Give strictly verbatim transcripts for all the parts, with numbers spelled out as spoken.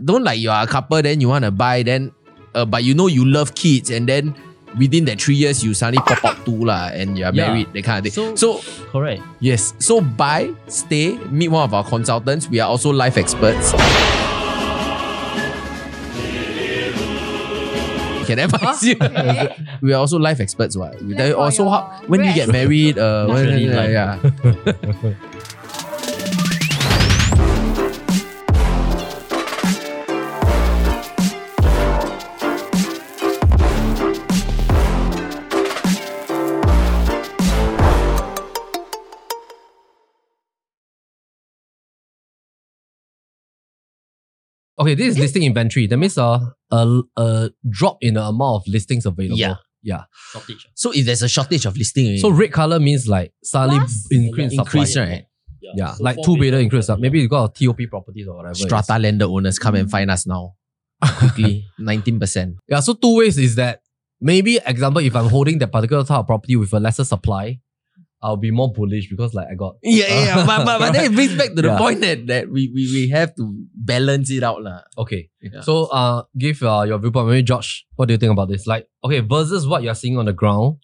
don't like you are a couple, then you want to buy, then uh, but you know you love kids, and then within that three years you suddenly pop out two lah, and you're Yeah. married, that kind of thing. So, So correct. yes, so buy, stay, meet one of our consultants. We are also life experts. Can advise you. Okay. We are also life experts. What? We tell you Like for also your how, when you get breast. married, uh, when, Naturally, uh, like- yeah. Okay, this is listing inventory. That means uh, a, a drop in the amount of listings available. Yeah. Yeah. Shortage. So if there's a shortage of listing, So red color means like suddenly Plus? increase increase, supply. right? Yeah, So like four two bedder bedder increase. flat, Maybe you got a T O P properties or whatever. it is. Strata landed owners come and find us now. Quickly, nineteen percent. Yeah, so two ways is that maybe, example, if I'm holding that particular type of property with a lesser supply, I'll be more bullish because like I got Yeah, yeah, yeah. but, but, but then it brings back to the Yeah. point that, that we, we, we have to balance it out. lah. okay. Yeah. So uh give uh, your viewpoint. Maybe Josh, what do you think about this? Like, okay, versus what you're seeing on the ground.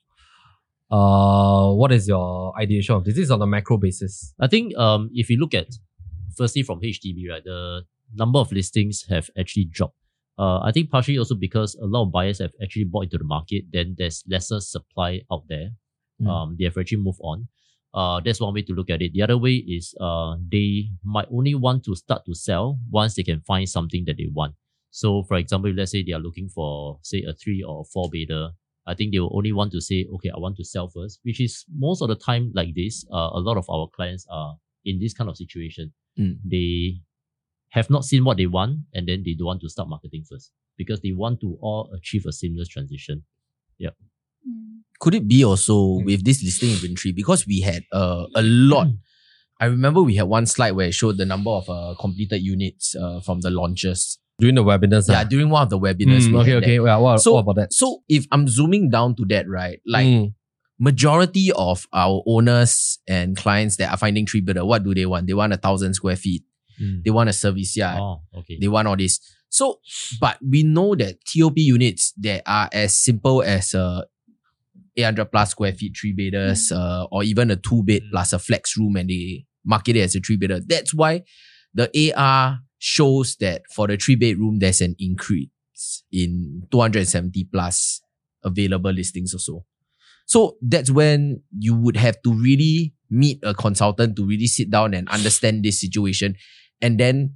Uh what is your ideation of this? This is on a macro basis. I think um if you look at firstly from H D B, right, the number of listings have actually dropped. Uh, I think partially also because a lot of buyers have actually bought into the market, then there's lesser supply out there. Mm. Um, they have actually moved on. Uh, that's one way to look at it. The other way is uh, they might only want to start to sell once they can find something that they want. So, for example, if let's say they are looking for, say, a three or four bedder, I think they will only want to say, okay, I want to sell first, which is most of the time like this. Uh, a lot of our clients are in this kind of situation. Mm. They have not seen what they want, and then they don't want to start marketing first because they want to all achieve a seamless transition. Yeah. Mm. Could it be also Mm. with this listing inventory, because we had uh, a lot. I remember we had one slide where it showed the number of uh, completed units uh, from the launches. During the webinars. Yeah, ah. during one of the webinars. Mm, we okay, had okay. that. Yeah, what, So, what about that? so if I'm zooming down to that, right, like Mm. majority of our owners and clients that are finding three bedder, what do they want? They want a thousand square feet. Mm. They want a service yard. Oh, okay. They want all this. So, but we know that T O P units that are as simple as uh, eight hundred plus square feet, three bedders, uh, or even a two bed plus a flex room, and they market it as a three bedder. That's why the A R shows that for the three bedroom, there's an increase in two hundred seventy plus available listings also. So that's when you would have to really meet a consultant to really sit down and understand this situation. And then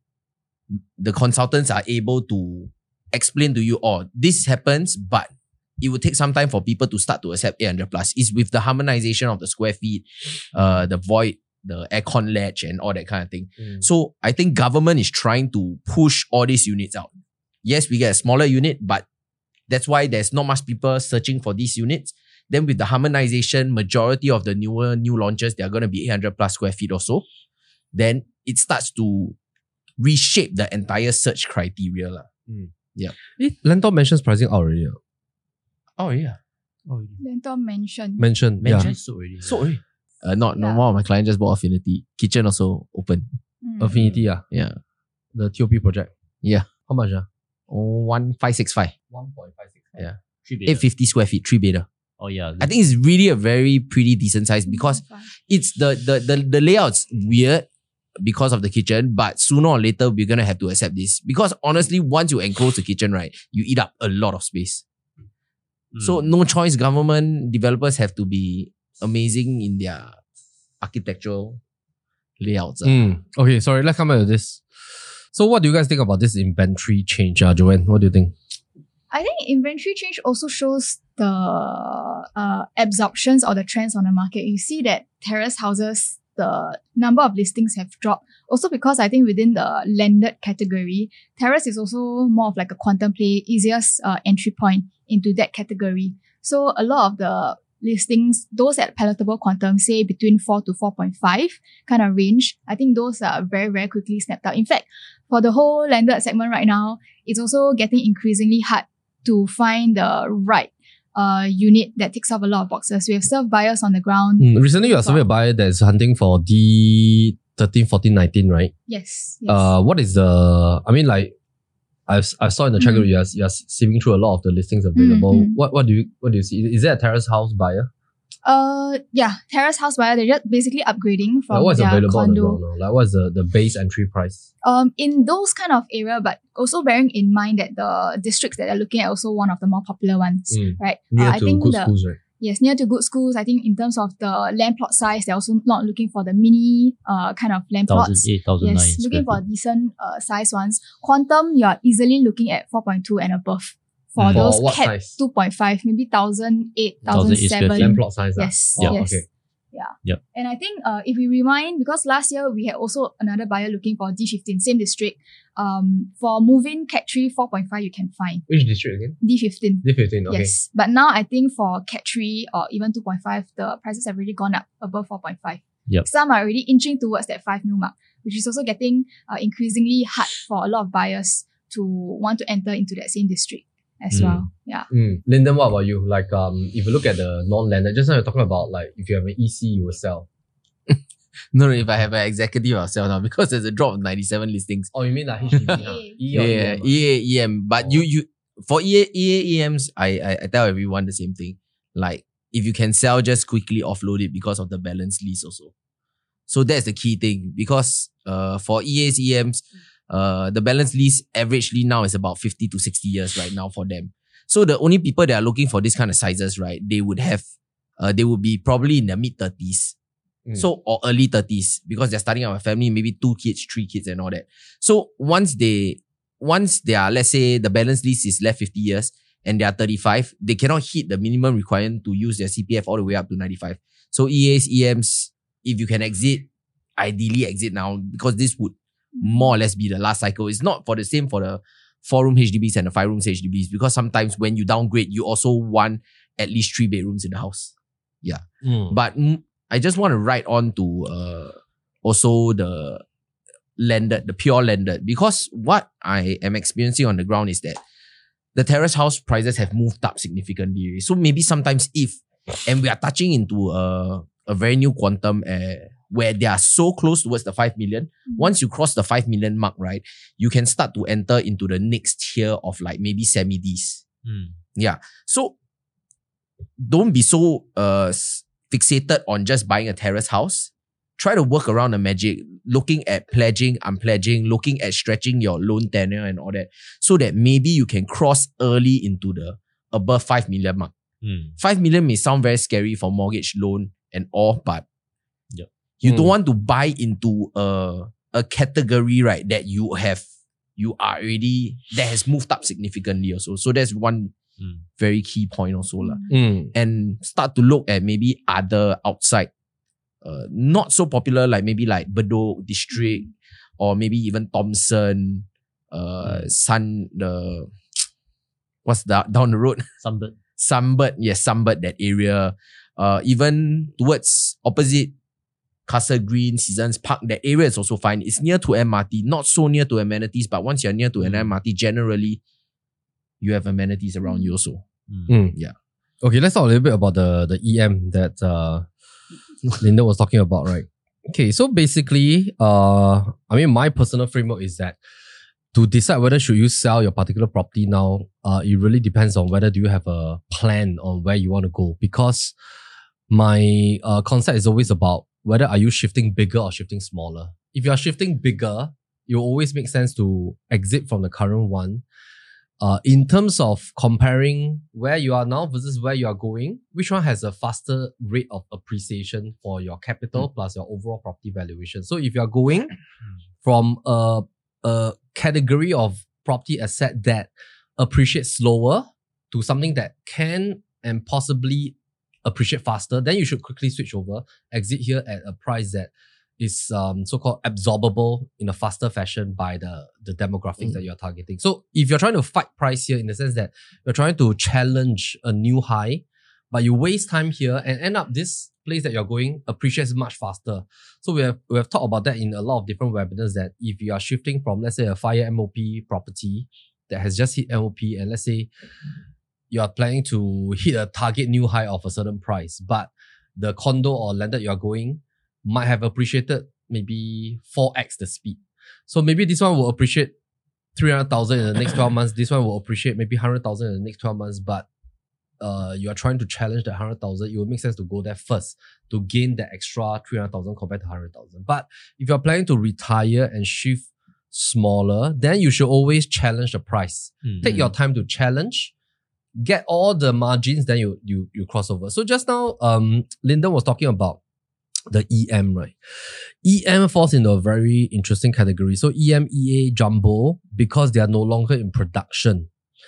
the consultants are able to explain to you, oh, this happens, but it would take some time for people to start to accept eight hundred plus. Is with the harmonization of the square feet, uh, the void, the aircon latch, and all that kind of thing. Mm. So I think government is trying to push all these units out. Yes, we get a smaller unit, but that's why there's not much people searching for these units. Then with the harmonization, majority of the newer new launches, they're going to be eight hundred plus square feet or so. Then it starts to reshape the entire search criteria. lah. Eh, Lentor mentions pricing out already. ah. Oh, yeah. Lentor mentioned. Mention. Mention? Yeah. So already. So, eh, uh, not, no Yeah. more of my clients just bought Affinity. Kitchen also open. Mm. Affinity. Ah, Yeah. the T O P project. Yeah. How much? Ah? Oh, one five six five. one point five six. Yeah. Three bedder. eight fifty square feet, three bedder. Oh yeah. I think it's really a very pretty decent size because it's the, the, the, the layout's weird because of the kitchen, but sooner or later we're gonna have to accept this. Because honestly, once you enclose the kitchen, right, you eat up a lot of space. Mm. So no choice, government developers have to be amazing in their architectural layouts. ah. Mm. Okay, sorry, let's come back to this. So what do you guys think about this inventory change, uh, Joanne? What do you think? I think inventory change also shows the uh, absorptions or the trends on the market. You see that terrace houses, the number of listings have dropped. Also because I think within the landed category, terrace is also more of like a quantum play, easiest uh, entry point into that category. So a lot of the listings, those at palatable quantum, say between four to four point five kind of range, I think those are very, very quickly snapped up. In fact, for the whole landed segment right now, it's also getting increasingly hard to find the right uh, unit that ticks off a lot of boxes. We have served buyers on the ground. Mm, recently, you are serving a buyer that is hunting for D thirteen, fourteen, nineteen, right? Yes. yes. Uh, what is the, I mean, like, I've, I saw in the check Mm. you're, you're sieving through a lot of the listings available. Mm, mm. What, what do you, what do you see? Is there a terrace house buyer? Uh, yeah, terrace house buyer. They're just basically upgrading from Like, what's their available on the condo. ground now? Like, what's the, the base entry price? Um, in those kind of area, but also bearing in mind that the districts that they're looking at are also one of the more popular ones, Mm. right? Near Uh, I to think good the, schools, right? Yes, near to good schools. I think in terms of the land plot size, they're also not looking for the mini uh kind of land Thousand plots. eight, thousand nine. Yes, looking for decent uh size ones. Quantum, you're easily looking at four point two and above. For Mm. those For what cap size? two point five, maybe one thousand eight, one thousand eight square feet. one thousand seven. Land plot size. ah? Yes, Oh, yes. okay. Yeah. Yep. And I think uh, if we rewind, because last year we had also another buyer looking for D fifteen, same district. Um, for move-in Cat three, four point five you can find. Which district again? D fifteen. D fifteen, okay. Yes. But now I think for Cat three or even two point five, the prices have already gone up above four point five. Yep. Some are already inching towards that five mil mark, which is also getting uh, increasingly hard for a lot of buyers to want to enter into that same district as Mm. well. Yeah. Mm. Lyndon, what about you? Like, um, if you look at the non-landed, just now you're talking about like if you have an E C, you will sell. No, no, if I have an executive, I'll sell now because there's a drop of ninety-seven listings. Oh, you mean like H D B? huh? E A. E or Yeah, E M, ah? E A, E M. But Oh. you, you, for E A, E A, E Ms, I, I, I tell everyone the same thing. Like, if you can sell, just quickly offload it because of the balance lease also. So that's the key thing because uh for E As, E Ms, uh the balance lease averagely now is about fifty to sixty years right now for them. So the only people that are looking for this kind of sizes, right, they would have, uh, they would be probably in their mid thirties. Mm. So, or early thirties, because they're starting out a family, maybe two kids, three kids and all that. So once they, once they are, let's say the balance lease is left fifty years and they are thirty-five, they cannot hit the minimum requirement to use their C P F all the way up to ninety-five. So E As, E Ms, if you can exit, ideally exit now because this would more or less be the last cycle. It's not for the same for the four room H D Bs and the five rooms H D Bs because sometimes when you downgrade, you also want at least three bedrooms in the house. Yeah. Mm. But mm, I just want to write on to uh, also the landed, the pure landed, because what I am experiencing on the ground is that the terrace house prices have moved up significantly. So maybe sometimes if, and we are touching into a, a very new quantum uh, where they are so close towards the five million, once you cross the five million mark, right, you can start to enter into the next tier of like maybe semi-Ds. Mm. Yeah. So don't be so uh s- fixated on just buying a terrace house. Try to work around the magic, looking at pledging, unpledging, looking at stretching your loan tenure and all that, so that maybe you can cross early into the above five million mark. Mm. five million may sound very scary for mortgage loan and all, but Yep. you Mm. don't want to buy into a, a category, right, that you have, you are already, that has moved up significantly also. So that's one Mm. very key point also. lah. Mm. And start to look at maybe other outside, uh, not so popular, like maybe like Bedok district or maybe even Thomson, uh, Sun, the, what's that, down the road? Sunbird. Sunbird, yes, Sunbird, that area. Uh, even towards opposite Castle Green, Seasons Park, that area is also fine. It's near to M R T, not so near to amenities, but once you're near to an Mm. M R T, generally, you have amenities around you also. Mm. Mm. Yeah. Okay, let's talk a little bit about the, the E M that uh, Linda was talking about, right? Okay, so basically, uh, I mean, my personal framework is that to decide whether should you sell your particular property now, uh, it really depends on whether do you have a plan on where you want to go. Because my uh, concept is always about whether are you shifting bigger or shifting smaller. If you are shifting bigger, it will always make sense to exit from the current one. Uh, in terms of comparing where you are now versus where you are going, which one has a faster rate of appreciation for your capital Mm. plus your overall property valuation? So if you are going from a, a category of property asset that appreciates slower to something that can and possibly appreciate faster, then you should quickly switch over, exit here at a price that is um, so-called absorbable in a faster fashion by the, the demographics Mm. that you're targeting. So if you're trying to fight price here in the sense that you're trying to challenge a new high, but you waste time here and end up this place that you're going appreciates much faster. So we have we have talked about that in a lot of different webinars that if you are shifting from, let's say, a five-year M O P property that has just hit M O P and let's say you are planning to hit a target new high of a certain price, but the condo or landed you're going might have appreciated maybe four x the speed. So maybe this one will appreciate three hundred thousand in the next twelve months. This one will appreciate maybe one hundred thousand in the next twelve months. But uh, you are trying to challenge that one hundred thousand. It will make sense to go there first to gain that extra three hundred thousand compared to one hundred thousand. But if you're planning to retire and shift smaller, then you should always challenge the price. Mm. Take your time to challenge, get all the margins, then you you you cross over. So just now, um, Lyndon was talking about the E M, right? E M falls into a very interesting category. So E M, E A, Jumbo, because they are no longer in production.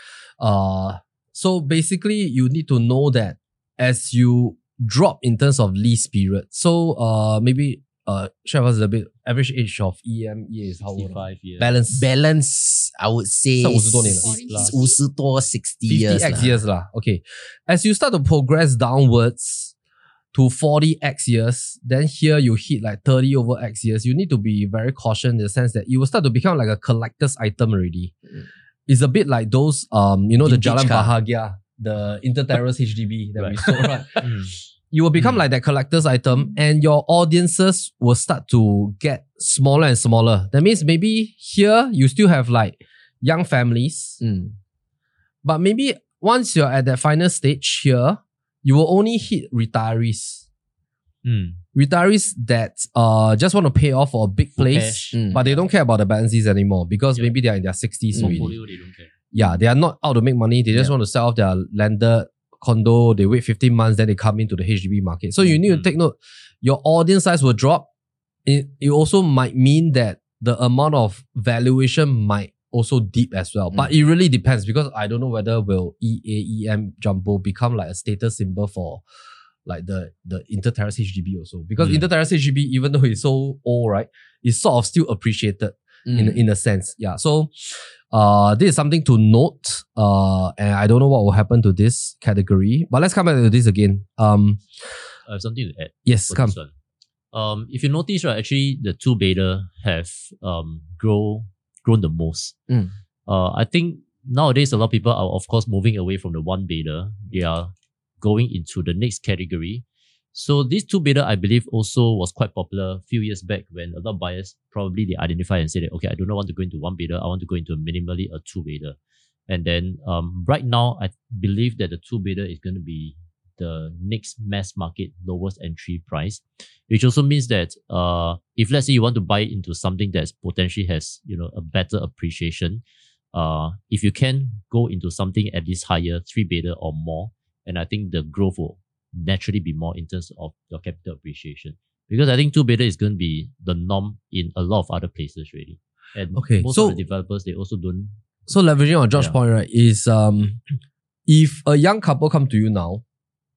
Uh, so basically, you need to know that as you drop in terms of lease period. So uh, maybe uh, share with us a bit. Average age of E M, E A is how old? sixty-five years. Balance Balance, I would say 是五十多年了。 五十多 sixty years fifty x lah. years lah. Okay. As you start to progress downwards to forty x years, then here you hit like thirty over x years. You need to be very cautious in the sense that it will start to become like a collector's item already. Mm. It's a bit like those, um, you know, Vintage the Jalan car. Bahagia, the Inter-Terrace H D B that we Right. saw, right? Mm. You will become Mm. like that collector's item and your audiences will start to get smaller and smaller. That means maybe here you still have like young families, Mm. but maybe once you're at that final stage here, you will only hit retirees. Mm. Retirees that uh just want to pay off for a big place, cash. Mm. but they don't care about the balances anymore because Yeah. maybe they are in their sixties already. Portfolio, they don't care. Yeah, they are not out to make money. They just Yeah. want to sell off their landed condo. They wait fifteen months, then they come into the H D B market. So you need to Mhm. take note. Your audience size will drop. It, it also might mean that the amount of valuation might also dip as well. But it really depends because I don't know whether will E A, E M, Jumbo become like a status symbol for like the, the Inter-Terrace H D B also. Because Mm. Inter-Terrace H D B, even though it's so old, right, it's sort of still appreciated in Mm. in a sense. Yeah. So uh this is something to note. Uh and I don't know what will happen to this category. But let's come back to this again. Um I have something to add yes, for come. this one. Um, if you notice, right, actually the two beta have um grow grown the most. Mm. Uh, I think nowadays a lot of people are of course moving away from the one beta. They are going into the next category. So this two beta, I believe, also was quite popular a few years back when a lot of buyers probably they identify and say that, okay, I do not want to go into one beta. I want to go into minimally a two beta. And then um, right now, I believe that the two beta is going to be the next mass market lowest entry price, which also means that uh, if let's say you want to buy into something that potentially has, you know, a better appreciation, uh, if you can go into something at least higher, three beta or more, and I think the growth will naturally be more in terms of your capital appreciation. Because I think two beta is going to be the norm in a lot of other places really. And Okay, most so- of the developers, they also don't. So leveraging on George's Yeah. point, right, is um if a young couple come to you now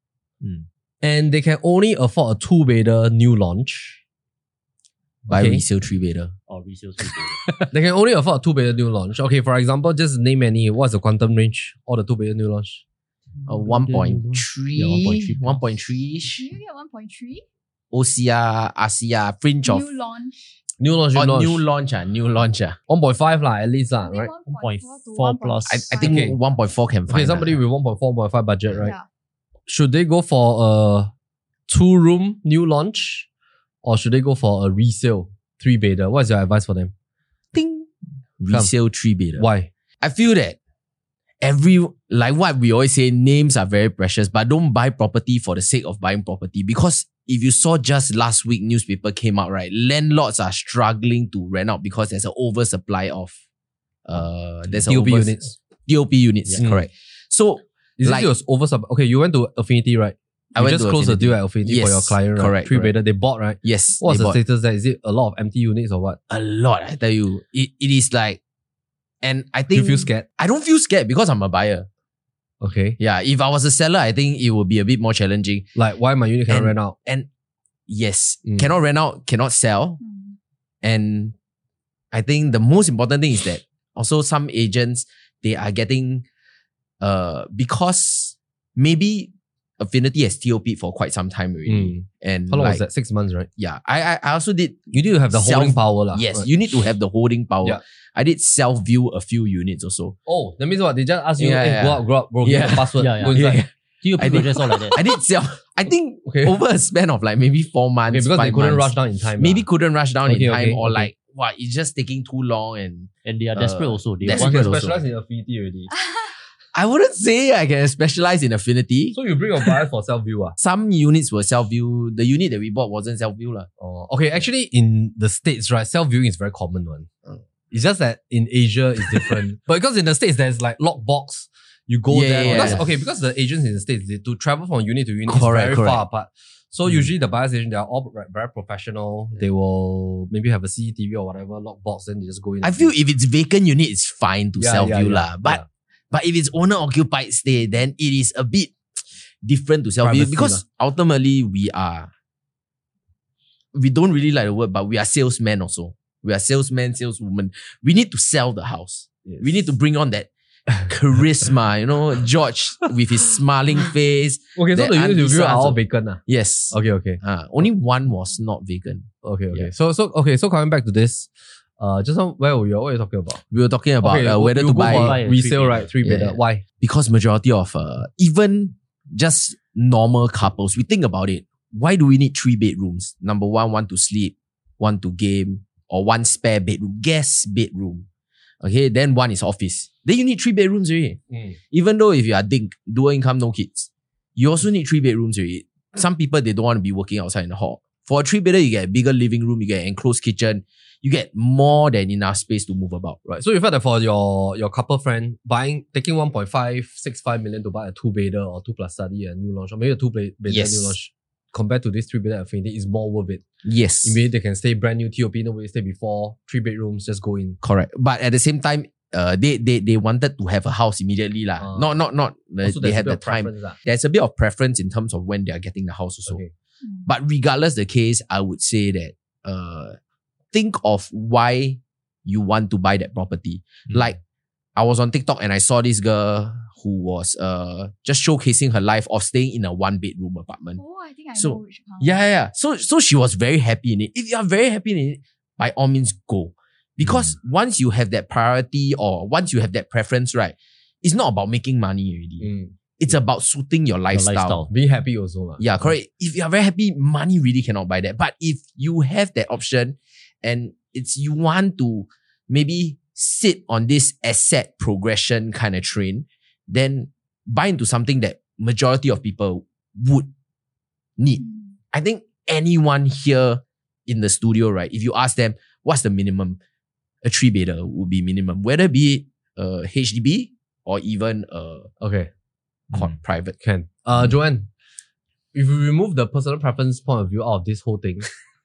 Mm. and they can only afford a two beta new launch. Buy okay? resale three beta. Or resale three beta. They can only afford a two beta new launch. Okay, for example, just name any. What's the quantum range? Or the two beta new launch? Uh, one point three, Yeah, one point three. one point three-ish. Do you get one point three? O C R, R C R, fringe of. New launch. New launch, new Oh, launch. new launch, ah, new launch. Ah. one point five lah, at least lah, right? one point to four one point plus. I, I five. think Okay. one point four can find. Okay, somebody ah. with one point four, one point five budget, right? Yeah. Should they go for a two room new launch or should they go for a resale three beta? What's your advice for them? Ding. Resale three beta. Why? I feel that every, like what we always say, names are very precious, but don't buy property for the sake of buying property. Because if you saw just last week, newspaper came out, right? Landlords are struggling to rent out because there's an oversupply of, uh, there's a T O P overs- units. T O P units, Yeah. correct. So, Is like, it yours over sub? Okay, you went to Affinity, right? I You went just to closed the Affinity. deal at Affinity for Yes, your client, right? correct, Three correct. beta, they bought, right? yes, What's they the bought status there? Is it a lot of empty units or what? a lot, I tell you. It, it is like, and I Do think you feel scared? I don't feel scared because I'm a buyer. Okay. Yeah, if I was a seller, I think it would be a bit more challenging. Like, why my unit cannot And- rent out? And yes, Mm. cannot rent out, cannot sell. Mm. And I think the most important thing is that also some agents, they are getting, uh, because maybe Affinity has T O P for quite some time already. Mm. And How long like, was that? Six months, right? Yeah, I, I I also did. You need to have the Self- holding power, lah. Yes, right? you need to have the holding power. Yeah. I did self view a few units also. Oh, that means what? They just ask you, Yeah, hey, yeah. go up, go up, bro, give Yeah. me the password. Yeah, yeah. Go inside. Yeah. T O P I think- projects all like that. I did sell. I think Okay. over a span of like maybe four months. Okay, because they five couldn't months, rush down in time. Maybe lah. couldn't rush down Okay, in time, okay, or okay. like, wow, it's just taking too long. And And they are Uh, desperate also. They that's you want can good also. specialize in affinity already. I wouldn't say I can specialize in affinity. So you bring your bias for self view, ah? Some units were self view. The unit that we bought wasn't self view, lah. Oh, okay. Actually, in the States, right, self viewing is very common one. Mm. It's just that in Asia it's different. But because in the States there's like lockbox, you go Yeah, there. yeah, because, yeah. okay, because the agents in the States, they, to travel from unit to unit Correct, is very correct. far apart. So Mm. usually the buyers agent, they are all re- very professional. They will maybe have a C C T V or whatever, lockbox, then they just go in. I and feel view. if it's vacant unit, it's fine to Yeah, self yeah, view, yeah, lah. But yeah. but if it's owner occupied stay, then it is a bit different to self view Privacy because ultimately we are we don't really like the word, but we are salesmen also. We are salesmen, saleswomen. We need to sell the house. Yes. We need to bring on that charisma, you know, George with his smiling face. Okay, so that the units you auntie view are all sons- vacant. Ah. Yes. Okay, okay. Uh, only one was not vacant. Okay, okay. Yeah. So so okay, so coming back to this, uh just now, where were you? What are you talking about? We were talking about okay, uh, whether you to go buy, for buy a resale, three-bedder. right? Three Yeah. bedder. Why? because majority of uh, even just normal couples, we think about it. Why do we need three bedrooms? Number one, one to sleep, one to game, or one spare bedroom, guest bedroom. Okay, then one is office. Then you need three bedrooms already. Even though if you are dink, dual income, no kids, you also need three bedrooms already. Some people, they don't want to be working outside in the hall. For a three bedder, you get a bigger living room, you get an enclosed kitchen, you get more than enough space to move about. Right. So you felt that for your your couple friend buying taking one point five six five million to buy a two bedder or two plus study and new launch, or maybe a two bedder Yes. new launch compared to this three bedder affinity is more worth it. Yes. Immediately they can stay brand new T O P, nobody stay before, three bedrooms, just go in. Correct. But at the same time, uh, they they they wanted to have a house immediately lah. Ah. Not not not. Uh, Also, they there's a had bit the of time. preference, ah. There's a bit of preference in terms of when they are getting the house also. Okay. But regardless the case, I would say that uh, think of why you want to buy that property. Mm. Like I was on TikTok and I saw this girl who was uh just showcasing her life of staying in a one bedroom apartment. Oh, I think I So, know which house. Yeah, yeah, yeah. So so she was very happy in it. If you are very happy in it, by all means go. Because Mm. once you have that priority or once you have that preference, right, it's not about making money already. Mm. It's about suiting your lifestyle. lifestyle. Being happy also. lah. Yeah, correct. If you are very happy, money really cannot buy that. But if you have that option and it's you want to maybe sit on this asset progression kind of train, then buy into something that majority of people would need. Mm. I think anyone here in the studio, right, if you ask them, what's the minimum? A three bedder would be minimum, whether be it uh, H D B or even uh, Okay. co- Mm. private. Can. Uh, Mm. Joanne, if you remove the personal preference point of view out of this whole thing,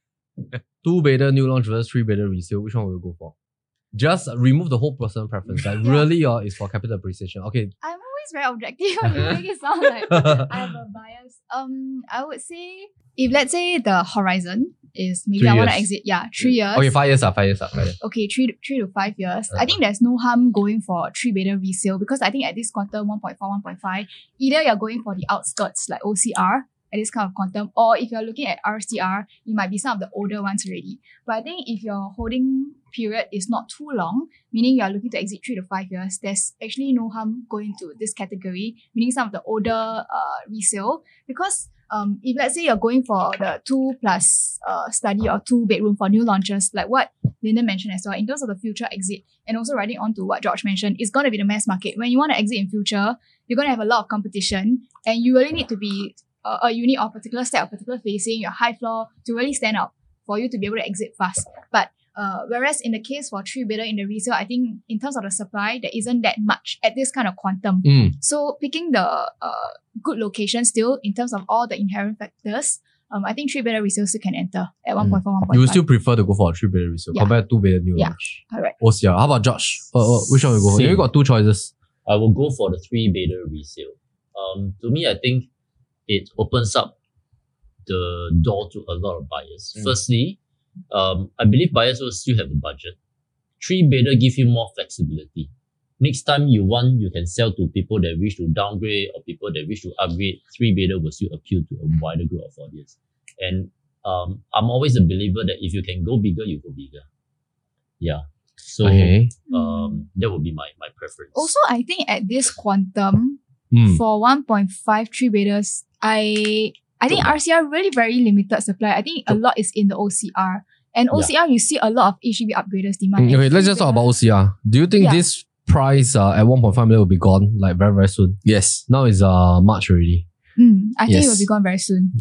two bedder new launch versus three bedder resale, which one will you go for? Just remove the whole personal preference. Like Yeah. really, uh, is for capital appreciation. Okay. I'm always very objective. You make it sound like I have a bias. Um, I would say if let's say the horizon is maybe Three I want to years. exit, yeah, three years. Okay, five years. Uh, five years. Uh, five years. Okay, three three to five years. Uh. I think there's no harm going for three bedder resale because I think at this quantum one point four, one point five, either you're going for the outskirts like O C R at this kind of quantum, or if you're looking at R C R, it might be some of the older ones already. But I think if your holding period is not too long, meaning you are looking to exit three to five years, there's actually no harm going to this category, meaning some of the older uh, resale. Because um, if let's say you're going for the two plus uh, study or two bedroom for new launches, like what Lyndon mentioned as well, in terms of the future exit, and also riding on to what George mentioned, it's going to be the mass market. When you want to exit in future, you're going to have a lot of competition, and you really need to be a, a unit of particular step, particular facing, your high floor to really stand out for you to be able to exit fast. But uh, whereas in the case for three bedder in the resale, I think in terms of the supply, there isn't that much at this kind of quantum. Mm. So picking the uh, good location still in terms of all the inherent factors, um, I think three bedder resale still can enter at one point four, one point five. You would still prefer to go for a three bedder resale Yeah. compared to two bedder new Yeah. launch. Correct. O C R. How about Josh? Uh, uh, which one will you go for? Same. You got two choices. I will go for the three bedder resale. Um, to me, I think it opens up the door to a lot of buyers. Mm. Firstly, um, I believe buyers will still have a budget. Three bedder give you more flexibility. Next time you want, you can sell to people that wish to downgrade or people that wish to upgrade. Three bedder will still appeal to a wider group of audience. And um, I'm always a believer that if you can go bigger, you go bigger. Yeah. So Okay. um, that would be my my preference. Also, I think at this quantum, Mm. for one point five three bedders, I I think R C R really very limited supply. I think a lot is in the O C R. And O C R, you see a lot of H D B upgraders demand. Mm, okay, let's just talk about O C R. Do you think Yeah. this price uh, at one point five million will be gone like very, very soon? Yes. Now it's uh, March already. Mm, I think it Yes. will be gone very soon.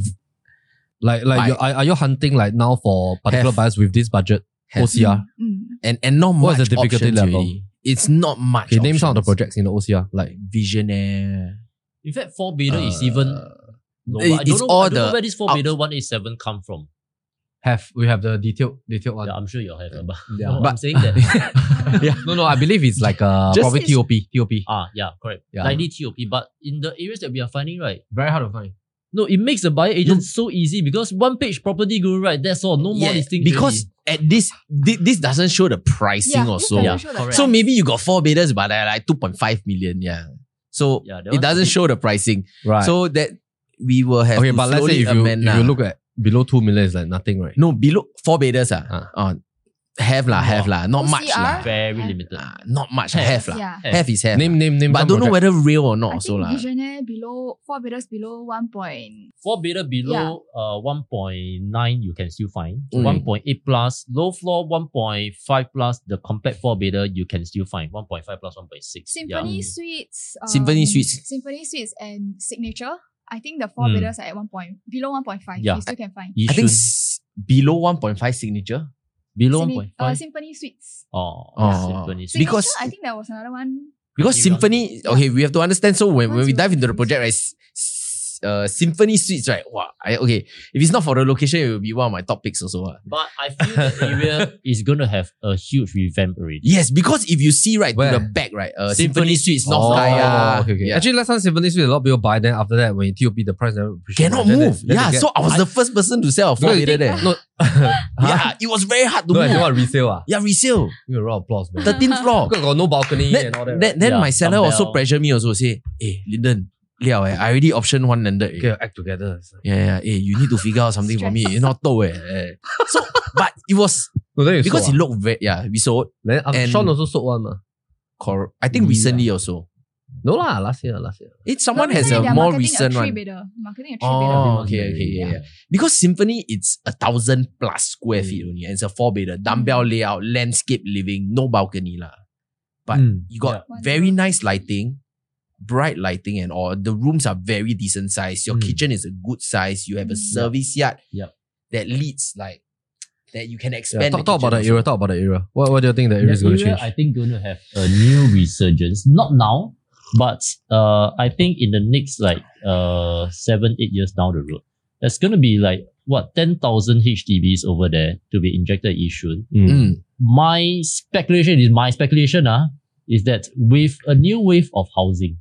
Like, like Buy- you are, are you hunting like now for particular Have. buyers with this budget? Have. O C R. Mm. And and not What much is the difficulty options level? already. It's not much. Okay, name some of the options. projects in the O C R. Like, Visionaire. In fact, four bidder is Uh, even. No, it- I don't it's know, all I don't know the where this four out- bidder one eighty-seven come from. have we have the detailed detailed one? Yeah, I'm sure you'll have. uh, But, Yeah. no, I'm But- saying that. yeah. No, no, I believe it's like uh, Just- probably T O P. T O P. ah, yeah, correct. Yeah. Likely T O P. But in the areas that we are finding, right? Very hard to find. No, it makes the buyer agent so easy because one page property guru, right? That's all. No more Yeah, listings. because already. at this, thi- this doesn't show the pricing Yeah, this also. doesn't Yeah, show the correct. So price. maybe you got four bidders, but they're like two point five million. Yeah. So Yeah, that it one's doesn't a bit- show the pricing. Right. So that we will have okay, to but let's say slowly if you, amend if lah. you look at below two million, it's like nothing, right? No, below four bidders. Ah. Ah. Uh, have lah, have lah. Not O C R? much lah. very Uh, limited. Ah, not much. Have. Have lah. Yeah. Have. Have is have. Name, name, name. but I some don't know project. whether real or not I also think lah. Visionaire below, four bidders below one point. Four bidder below uh one point nine you can still find. Mm. one point eight plus, low floor one point five plus, the compact four bidder you can still find. one point five plus one point six. Symphony Yeah. Suites. Um, Symphony Suites. Symphony Suites and Signature. I think the four Mm. bidders are at one point, below one point five. Yeah. You still can find. I think Yishun, s- below one point five signature. below Symph- one point uh, five. Symphony Suites. Oh, Oh. Symphony. Signature, Because- I think there was another one. Because You want- Symphony, okay, we have to understand. So when, when we Once dive you- into the project, right, s- s- uh, Symphony Suites, right? Wow, I, okay. If it's not for the location, it will be one of my top picks also. ah. But I feel that area is going to have a huge revamp already. Yes, because if you see right Where? to the back, right, uh, Symphony Symphony Suites, North Oh, Kaya. okay, okay. Yeah. Actually, last time Symphony Suite, a lot of people buy. Then after that, when you T O P, the price never appreciate. Cannot Then they- move. then they Yeah, get- so I was the first person to sell a four No, you bidder think- there. No, Yeah, it was very hard to no, move. you want resale ah? Yeah, resale. Give a round of applause, man. thirteenth floor. Because got no balcony Then, and all that. then, right? then Yeah, my seller dumbbell. also pressure me also say, hey, Lyndon, liao eh, I already option one landed. Eh. Okay, act together. It's like- Yeah, yeah, hey, you need to figure out something for me. It's not tow eh. eh. So, but it was, No, then you because sold, it ah. looked very, yeah, we sold. Then uh, and- Sean also sold one. Uh. Cor- I think Yeah. recently also. No lah, last year, last year. It someone No, has recently a they're more marketing recent a three one. bidder. Marketing a three Oh, bidder. okay, okay, yeah, yeah. Because Symphony, it's a thousand plus square Mm. feet only, and it's a four bedder, dumbbell layout, landscape living, no balcony lah. But Mm. you got Yeah. very nice lighting, bright lighting, and all. The rooms are very decent size. Your Mm. kitchen is a good size. You have a Mm. service yard Yep. that leads like that you can Yeah, expand. talk, the talk about the kitchen area. also. Talk about the area. What, what do you think the area is That going to area, change? I think, going to have a new resurgence. Not now, but uh, I think in the next like uh seven, eight years down the road, there's going to be like what ten thousand H D Bs over there to be injected at Yishun. Mm. Mm. My speculation is my speculation, uh, is that with a new wave of housing,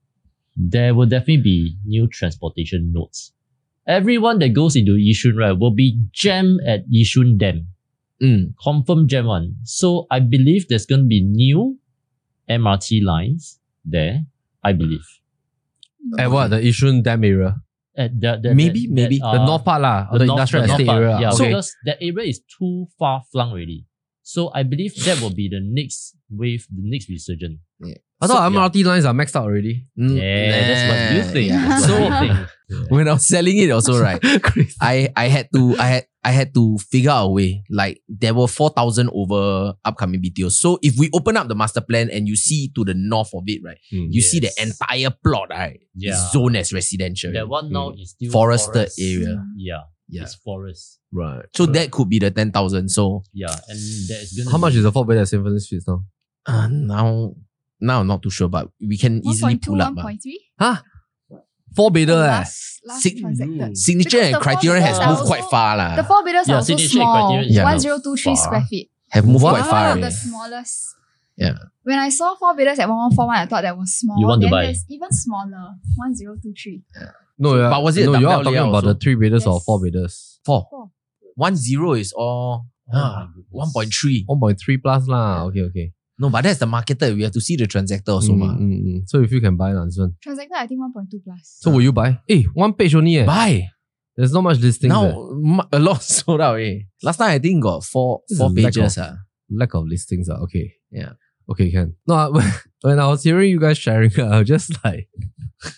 there will definitely be new transportation nodes. Everyone that goes into Yishun, right, will be jammed at Yishun Dam. Mm. Confirm jam one. So I believe there's going to be new M R T lines there. I believe. At what? The Yishun Dam area? At the, the, Maybe, that- maybe. that, uh, The north part lah. Or the, north- industrial north estate part, area. Yeah, Okay. because that area is too far flung already. So I believe that will be the next wave, the next resurgence. I thought M R T lines are maxed out already. Mm. Yeah, that's what you think. Yeah. That's So what you think. when I was selling it also, right, Crazy. I, I had to I had I had to figure out a way. Like there were four thousand over upcoming B T Os. So if we open up the master plan and you see to the north of it, right, Mm. you see the Yes. entire plot, right, Yeah. is zoned as residential. That one now Mm. is still Forested forest. area. Yeah, Yeah. it's forest. Right. So that could be the ten thousand. So Yeah, and that is gonna How much be- is the four bed at Symphony Suites now? uh, now now I'm not too sure, but we can easily one point two, pull up. ah. one point three. Huh? Four bedder eh? Last, last Sig- transacted. Signature Because and the four Criterion has bidders are moved also- quite far lah. The four bidders Yeah, are also signature and small. criteria is Yeah. one thousand twenty-three far. square feet. Have moved What? quite One far. of the already. smallest. Yeah. When I saw four bidders at one one four one, I thought that was small. You want to then buy? there's even smaller, one thousand twenty-three. No, yeah. But was it a no, you are dumbbell talking layout about also? the three bedders or Yes. four bedders? Four. Four. One zero is all Oh my ah, goodness. one point three. one point three plus lah. Okay, okay. No, but that's the marketed. We have to see the transactor also. Mm, ma. mm, mm. So if you can buy lah, this one. Transacted, I think one point two plus. So will you buy? Eh, one page only eh. Buy. There's not much listings Now, eh. m- a lot sold out. Eh. Last time I think got four This is four a lack pages. of- Ah. Lack of listings ah. Okay. Yeah. Okay, can. No, I- when I was hearing you guys sharing, I was just like,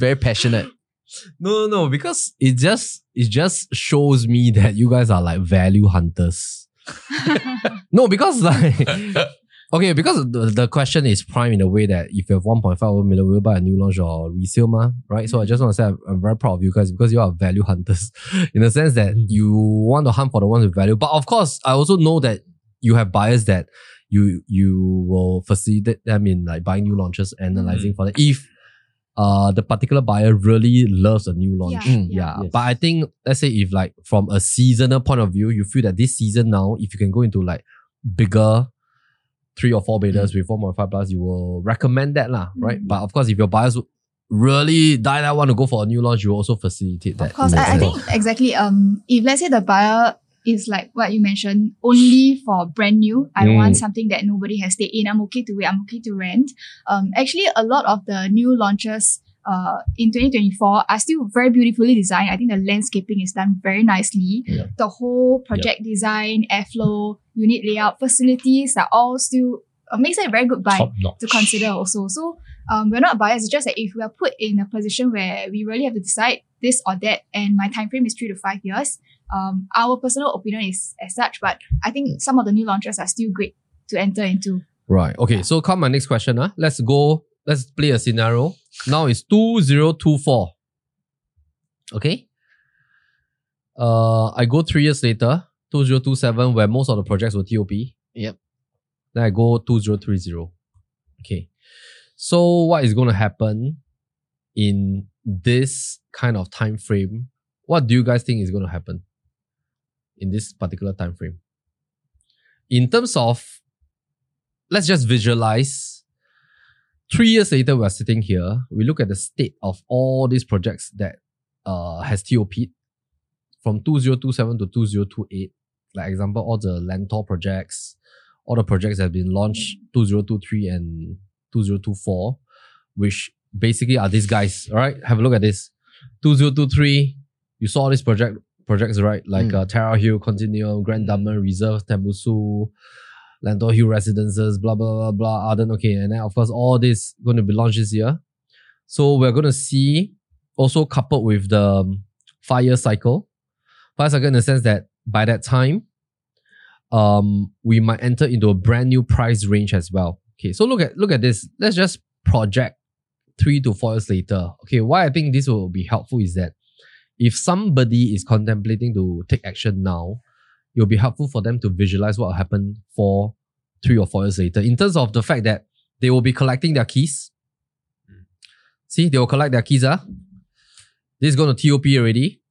very passionate. No, no, no, because it just it just shows me that you guys are like value hunters. No, because like okay, because the, the question is prime in a way that if you have one point five million, will you buy a new launch or resale, ma? Right? So I just want to say I'm, I'm very proud of you guys because you are value hunters in the sense that you want to hunt for the ones with value. But of course, I also know that you have buyers that you you will facilitate them in like buying new launches, analyzing mm. for that. If uh the particular buyer really loves a new launch. Yeah. Mm, Yeah. yeah. Yes. But I think, let's say if like from a seasonal point of view, you feel that this season now, if you can go into like bigger three or four bidders mm. with one point five plus, you will recommend that lah, right? Mm. But of course, if your buyers really die that want to go for a new launch, you also facilitate that. Of course, in that I, I sense. think exactly. Um, if let's say the buyer is like what you mentioned, only for brand new, I Mm. want something that nobody has stayed in. I'm okay to wait. I'm okay to rent. Um, actually, a lot of the new launches uh in twenty twenty-four are still very beautifully designed. I think the landscaping is done very nicely. Yeah. The whole project design, airflow, unit layout, facilities are all still uh, makes it a very good buy Top notch. to consider also. So um, we're not biased. It's just that if we are put in a position where we really have to decide this or that, and my time frame is three to five years, um, our personal opinion is as such. But I think some of the new launches are still great to enter into. Right. Okay. So come my next question. Huh? Let's go. Let's play a scenario. Now it's two thousand twenty-four. Okay. Uh, I go three years later, two thousand twenty-seven, where most of the projects were T O P. Yep. Then I go two thousand thirty. Okay. So what is going to happen in this kind of time frame? What do you guys think is going to happen in this particular time frame? In terms of, let's just visualize. Three years later, we're sitting here. We look at the state of all these projects that uh has T O P'd from two thousand twenty-seven to two thousand twenty-eight. Like example, all the Lentor projects, all the projects that have been launched two thousand twenty-three and two thousand twenty-four, which basically are these guys. All right, have a look at this. two thousand twenty-three, you saw all these project projects, right? Like Mm. uh, Terra Hill, Continuum, Grand Diamond, Reserve, Tembusu, Lentor Hill Residences, blah, blah, blah, blah, Arden. Okay, and then of course, all this going to be launched this year. So we're going to see, also coupled with the um, five-year cycle, five-year cycle in the sense that by that time, um, we might enter into a brand new price range as well. Okay, so look at look at this. Let's just project three to four years later. Okay, why I think this will be helpful is that if somebody is contemplating to take action now, it'll be helpful for them to visualize what will happen for three or four years later in terms of the fact that they will be collecting their keys. Mm. See, they will collect their keys. Huh? This is going to T O P already.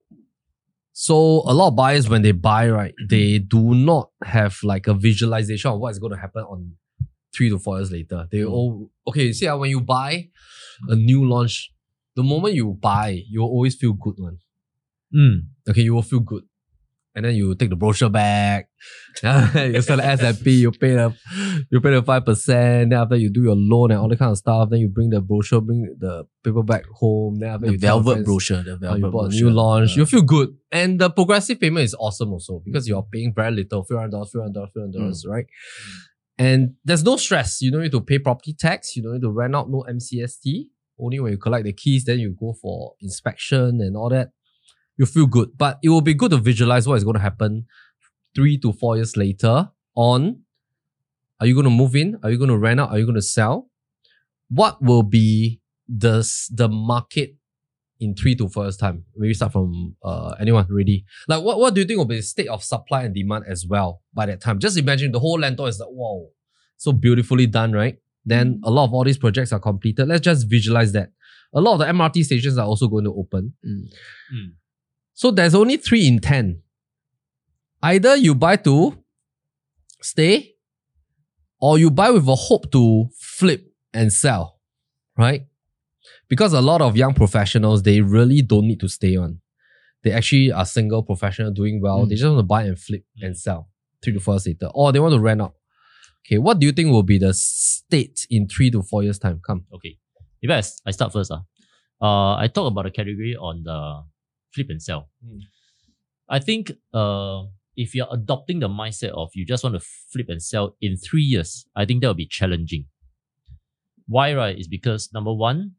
So a lot of buyers, when they buy, right, they do not have like a visualization of what is going to happen on three to four years later. They mm. all, okay, see, when you buy a new launch, the moment you buy, you will always feel good, one. Mm. Okay, you will feel good. And then you take the brochure back. You sell the S and P, you pay the you pay the five percent. Then after you do your loan and all that kind of stuff, then you bring the brochure, bring the paperback home. Then after The you tell velvet friends, brochure. The oh, velvet you bought brochure. a new launch. Uh, You feel good. And the progressive payment is awesome also because you're paying very little, few hundred dollars, few hundred dollars, few hundred dollars, right? And there's no stress. You don't need to pay property tax. You don't need to rent out, no M C S T. Only when you collect the keys, then you go for inspection and all that. You feel good. But it will be good to visualize what is going to happen three to four years later on. Are you going to move in? Are you going to rent out? Are you going to sell? What will be the, the market in three to four years' time? Maybe start from uh, anyone ready. Like what, what do you think will be the state of supply and demand as well by that time? Just imagine the whole Lentor is like, wow, so beautifully done, right? Then a lot of all these projects are completed. Let's just visualize that. A lot of the M R T stations are also going to open. Mm. Mm. So there's only three in ten. Either you buy to stay or you buy with a hope to flip and sell, right? Because a lot of young professionals, they really don't need to stay on. They actually are single professional doing well. Mm. They just want to buy and flip and sell three to four years later. Or they want to rent out. Okay, what do you think will be the state in three to four years' time? Come. Okay. If I, I start first, uh, uh, I talk about the category on the flip and sell. Mm. I think uh, if you're adopting the mindset of you just want to flip and sell in three years, I think that will be challenging. Why, right? Is because number one,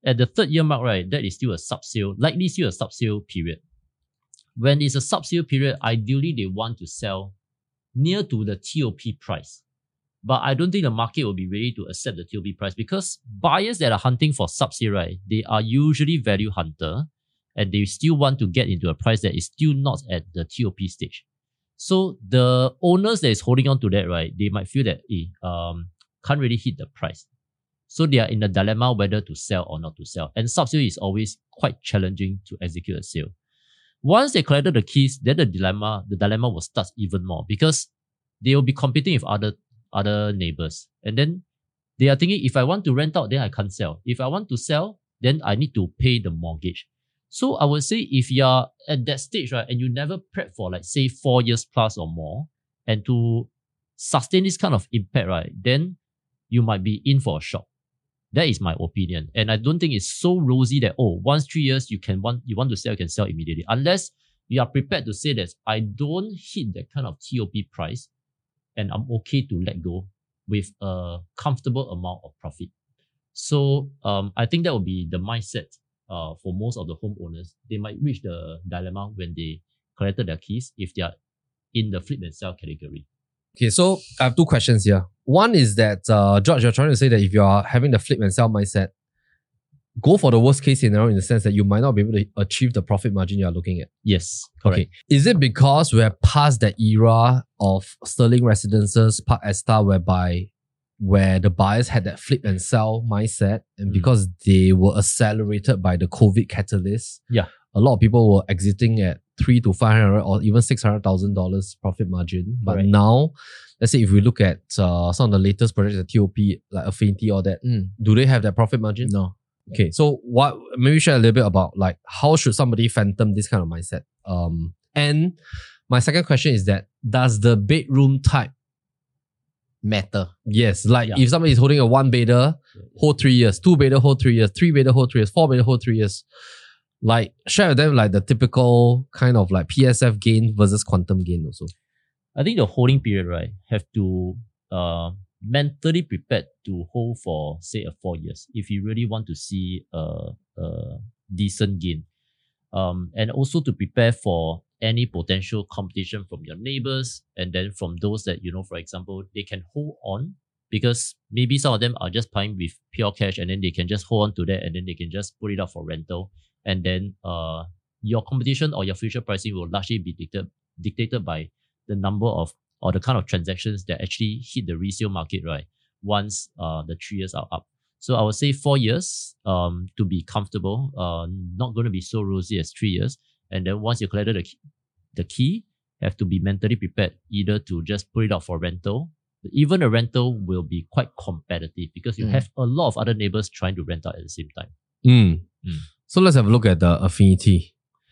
at the third year mark, right, that is still a sub-sale, likely still a sub-sale period. When it's a sub-sale period, ideally they want to sell near to the T O P price. But I don't think the market will be ready to accept the T O P price because buyers that are hunting for sub-sale, right, they are usually value hunter and they still want to get into a price that is still not at the T O P stage. So the owners that is holding on to that, right, they might feel that, eh, um, can't really hit the price. So they are in a dilemma whether to sell or not to sell. And sub-sale is always quite challenging to execute a sale. Once they collected the keys, then the dilemma, the dilemma will start even more because they will be competing with other other neighbors. And then they are thinking, if I want to rent out, then I can't sell. If I want to sell, then I need to pay the mortgage. So I would say if you're at that stage, right, and you never prep for like say four years plus or more, and to sustain this kind of impact, right, then you might be in for a shock. That is my opinion. And I don't think it's so rosy that, oh, once three years you can want you want to sell, you can sell immediately. Unless you are prepared to say that I don't hit that kind of T O P price, and I'm okay to let go with a comfortable amount of profit. So um, I think that will be the mindset uh, for most of the homeowners. They might reach the dilemma when they collected their keys if they are in the flip and sell category. Okay, so I have two questions here. One is that, uh, George, you're trying to say that if you're having the flip and sell mindset, go for the worst case scenario in the sense that you might not be able to achieve the profit margin you're looking at. Yes, correct. Okay. Is it because we have passed that era of Sterling Residences, Park Esta, whereby where the buyers had that flip and sell mindset, and Mm. because they were accelerated by the COVID catalyst, Yeah. a lot of people were exiting at three to five hundred or even six hundred thousand dollars profit margin. But Correct. now, let's say if we look at uh, some of the latest projects, the T O P, like Affinity or that, Mm. do they have that profit margin? No. Okay, so what? Maybe share a little bit about like how should somebody phantom this kind of mindset? Um, and my second question is that does the bedroom type Matter. yes, like Yeah. if somebody is holding a one bedder, hold three years, two bedder, hold three years, three bedder, hold three years, four bedder, hold three years. Like share with them like the typical kind of like P S F gain versus quantum gain also. I think the holding period, right, have to uh mentally prepared to hold for say a four years if you really want to see a, a decent gain. Um, and also to prepare for any potential competition from your neighbors and then from those that, you know, for example, they can hold on because maybe some of them are just buying with pure cash and then they can just hold on to that and then they can just put it up for rental. And then uh, your competition or your future pricing will largely be dictated, dictated by the number of or the kind of transactions that actually hit the resale market, right, once uh, the three years are up. So I would say four years um, to be comfortable, uh, not going to be so rosy as three years. And then once you collected the key, the key, have to be mentally prepared either to just put it out for rental. Even a rental will be quite competitive because you Mm. have a lot of other neighbors trying to rent out at the same time. Mm. Mm. So let's have a look at the Affinity.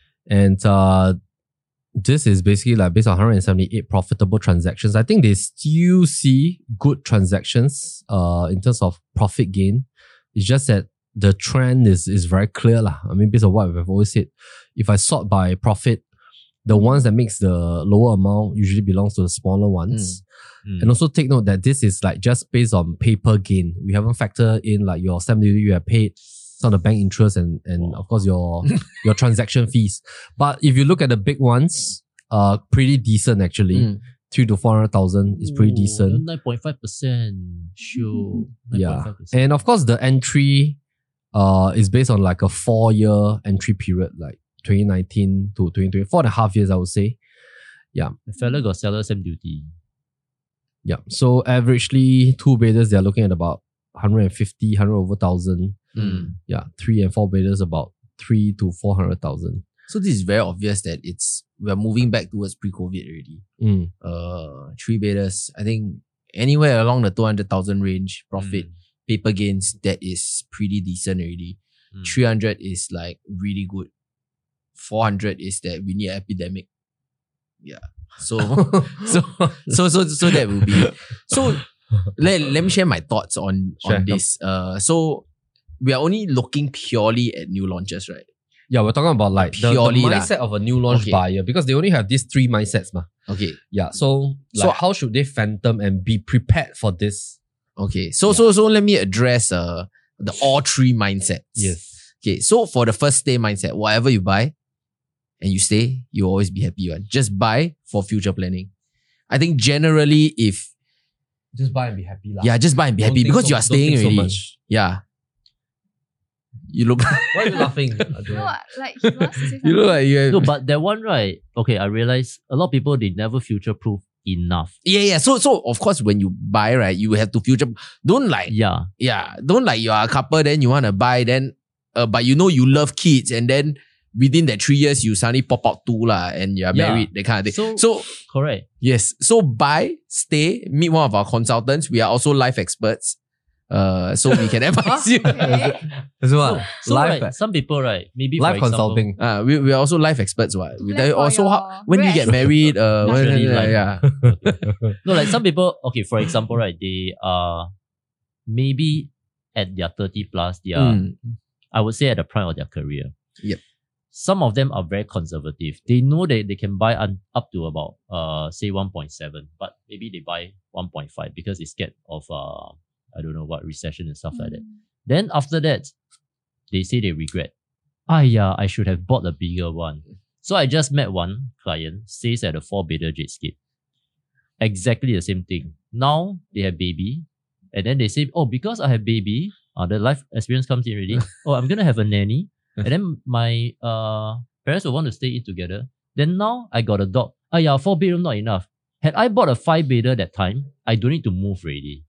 And uh, this is basically like based on one hundred seventy-eight profitable transactions. I think they still see good transactions uh, in terms of profit gain. It's just that the trend is, is very clear. lah. I mean, based on what we've always said, if I sort by profit, the ones that makes the lower amount usually belongs to the smaller ones. Mm. And also take note that this is like just based on paper gain. We haven't factored in like your stamp duty you have paid, some of the bank interest and, and Wow. of course your your transaction fees. But if you look at the big ones, uh pretty decent actually. Mm. Three to four hundred thousand is pretty decent. nine point five percent. Sure. Yeah. nine point five percent. And of course the entry uh is based on like a four year entry period, like twenty nineteen to twenty twenty, four and a half years I would say. The fella got seller stamp duty. Yeah. So averagely two bidders they're looking at about one hundred fifty, one hundred over thousand. Mm. Yeah. Three and four bidders about three to four hundred thousand. So this is very obvious that it's we're moving back towards pre-COVID already. Mm. Uh, three bidders, I think anywhere along the two hundred thousand range profit, paper gains, that is pretty decent already. Mm. three hundred is like really good. four hundred is that we need an epidemic. Yeah. So, so, so, so, so that will be. So, let, let me share my thoughts on, Sure. on this. Uh, so, we are only looking purely at new launches, right? Yeah, we're talking about like the, the Purely lah. mindset of a new launch Okay. buyer because they only have these three mindsets. Ma. Okay. Yeah. So, So- like, how should they phantom and be prepared for this? Okay. So, Yeah. so, so let me address uh the all three mindsets. Yes. Okay, so for the first stay mindset, whatever you buy and you stay, you'll always be happy. One. Just buy for future planning. I think generally if Just buy and be happy. lah. yeah, just buy and be Don't happy think because so- you are don't staying think so already. much. Yeah. You look Why are you laughing? I don't No, know. like he wants to say something. you look like you have, No, but that one, right? Okay, I realize a lot of people, they never future proof enough. yeah, yeah. So so of course when you buy, right, you have to future don't like Yeah. yeah, don't like you're a couple, then you want to buy, then uh, but you know you love kids, and then within that three years you suddenly pop out two lah, and you're Yeah. married, that kind of thing. So- so Correct. yes, so buy, stay, meet one of our consultants. We are also life experts. Uh, so we can advise you. Okay. So what? So, so life, right, some people, right, maybe life for example, consulting. Uh, we, we are also life experts. What? We Plan tell you for also your how, when you get rest. married. Uh, when, Naturally, yeah, like- yeah. No, like some people, okay, for example, right, they are maybe at their thirty plus, they are, Mm. I would say at the prime of their career. Yep. Some of them are very conservative. They know that they can buy un- up to about, uh, say one point seven, but maybe they buy one point five because they're scared of, uh, I don't know what, recession and stuff like that. Then after that, they say they regret. Ah, yeah, I should have bought a bigger one. So I just met one client, stays at a four-bedder Jadescape. Exactly the same thing. Now they have baby, and then they say, oh, because I have baby, uh, the life experience comes in already. Oh, I'm gonna have a nanny, and then my uh parents will want to stay in together. Then now I got a dog. Ah, yeah, four bedroom not enough. Had I bought a five bedder that time, I don't need to move already.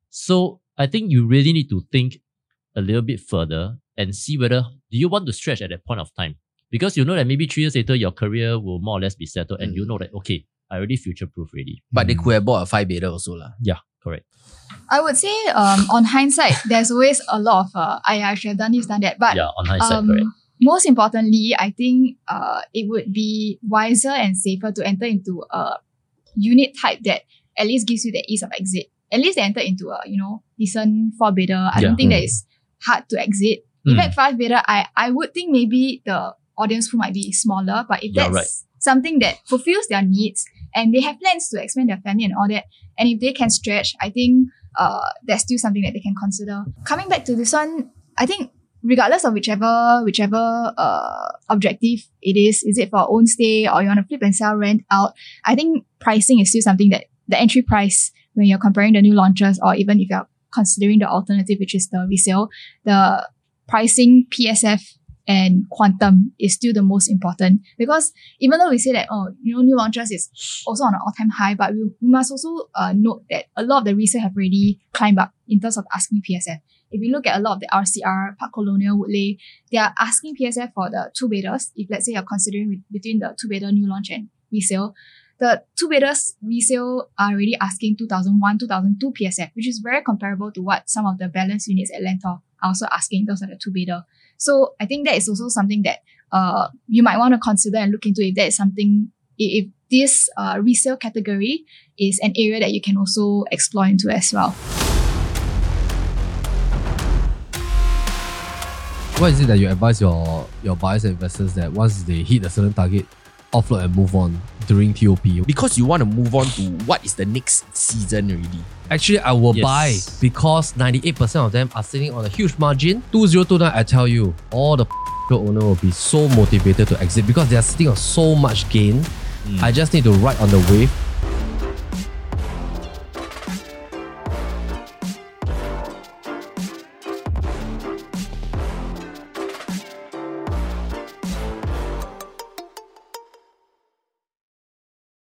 So I think you really need to think a little bit further and see whether do you want to stretch at that point of time, because you know that maybe three years later your career will more or less be settled, and Mm. you know that okay, I already future proof already. But they could have bought a five bedder also lah. Yeah, correct. I would say, um, on hindsight, there's always a lot of, uh, I, I should have done this, done that. But Yeah, on hindsight, um, correct. most importantly, I think uh, it would be wiser and safer to enter into a unit type that at least gives you the ease of exit. At least they enter into a, you know, decent four bedder. I Yeah. don't think Mm. that is hard to exit. In Mm. fact, five bedder, I, I would think maybe the audience pool might be smaller, but if Yeah, that's right. something that fulfills their needs and they have plans to expand their family and all that, and if they can stretch, I think uh, that's still something that they can consider. Coming back to this one, I think regardless of whichever whichever uh, objective it is, is it for own stay or you want to flip and sell, rent out, I think pricing is still something that the entry price when you're comparing the new launches, or even if you're considering the alternative, which is the resale, the pricing, P S F and quantum is still the most important, because even though we say that, oh, you know, new launches is also on an all-time high, but we, we must also uh, note that a lot of the resale have already climbed up in terms of asking P S F. If you look at a lot of the R C R, Park Colonial, Woodleigh, they are asking P S F for the two bedders. If let's say you're considering with, between the two bedder new launch and resale, the two bedders resale are already asking two thousand one, two thousand two P S F, which is very comparable to what some of the balance units at Lentor are also asking. Those are the two bedder. So I think that is also something that uh you might want to consider and look into if that is something, if, if this uh, resale category is an area that you can also explore into as well. What is it that you advise your, your buyers and investors that once they hit a certain target, offload and move on during T O P? Because you want to move on to what is the next season already. Actually, I will Yes. buy because ninety-eight percent of them are sitting on a huge margin. two thousand twenty-nine, I tell you, all the owner will be so motivated to exit because they are sitting on so much gain. Mm. I just need to ride on the wave